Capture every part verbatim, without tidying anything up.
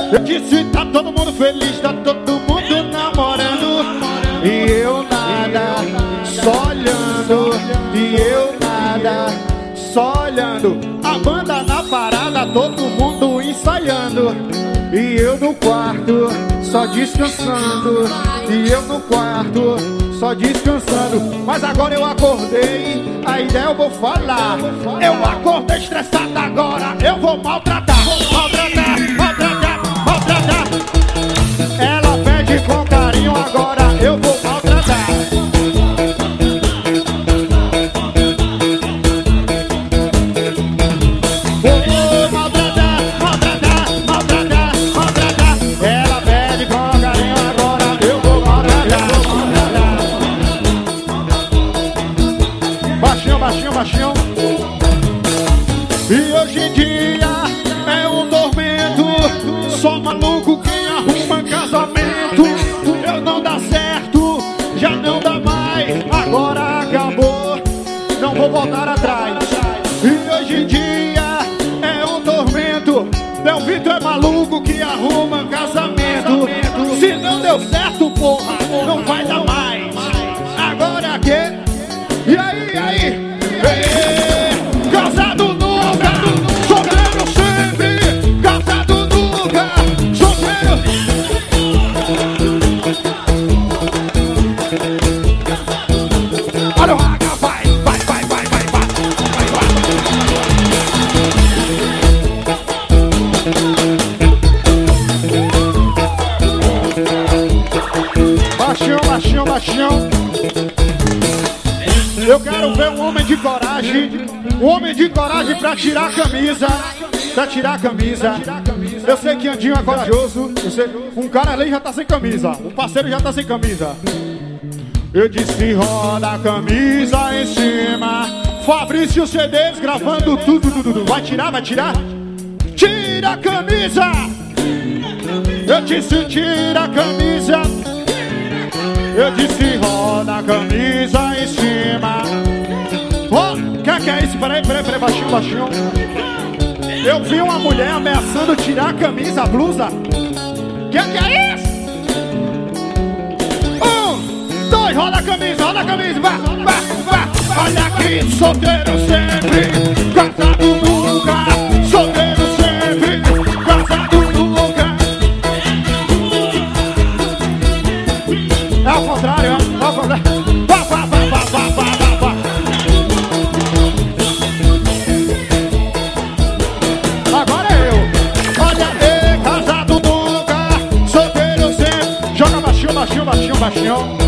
Eu disse, tá todo mundo feliz, tá todo mundo namorando, e eu nada, só olhando. E eu nada, só olhando. A banda na parada, todo mundo ensaiando, e eu no quarto, só descansando. E eu no quarto, só descansando. Mas agora eu acordei, a ideia eu vou falar. Eu acordei estressado agora, eu vou maltratar. Maltratar, maltratar, maltratar. Ela pede com carinho, agora eu vou maltratar. Vou maltratar, maltratar, maltratar, maltratar. Ela pede com carinho, agora eu vou maltratar. Baixinho, baixinho, baixinho. E hoje em dia é um tormento, só maluco quem arruma casamento. Eu não dá certo, já não dá mais, agora acabou, não vou voltar atrás. E hoje em dia é um tormento, Del Vitor é maluco que arruma casamento. Se não deu certo, porra, não vai dar mais. Agora é que? E aí, e aí? Ei, casado nunca, solteiro sempre. Casado nunca, solteiro. Olha o raga, vai, vai, vai, vai, vai, vai, vai, vai. Baixinho, baixinho, baixinho. Eu quero ver um homem de coragem, um homem de coragem pra tirar a camisa, pra tirar a camisa. Eu sei que Andinho é corajoso, eu sei, um cara ali já tá sem camisa, um parceiro já tá sem camisa. Eu disse roda a camisa em cima, Fabrício Cedeiros gravando tudo, tudo, tudo. Vai tirar, vai tirar? Tira a camisa! Eu disse tira a camisa. Eu disse roda a camisa em cima. Oh, que que é isso? Peraí, peraí, peraí, baixinho, baixinho. Eu vi uma mulher ameaçando tirar a camisa, a blusa. Que que é isso? Um, dois, roda a camisa, roda a camisa, vai, vai, vai. Olha aqui, solteiro sempre, casado nunca. Solteiro sempre, casado nunca. É ao contrário, é ao contrário. Vá, vá, vá, vá, vá, vá, vá, vá. Agora é eu. Olha aí, casado nunca, solteiro sempre. Joga baixinho, baixinho, baixinho, baixinho.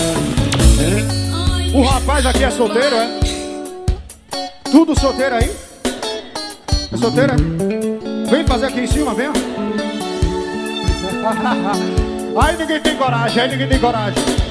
O rapaz aqui é solteiro, é? Tudo solteiro aí? É solteiro, é? Vem fazer aqui em cima, vem. Aí ninguém tem coragem, aí ninguém tem coragem.